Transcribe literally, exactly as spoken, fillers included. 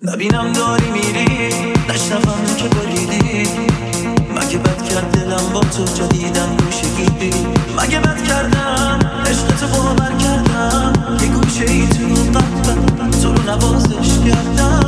ببینم داری میری نشنفم که بریدی. مگه بد کرد دلم با تو جدیدم گوشگیری. مگه بد کردم عشق تو باور کردم یه گوشه ای تو قلبم تو رو نوازش کردم.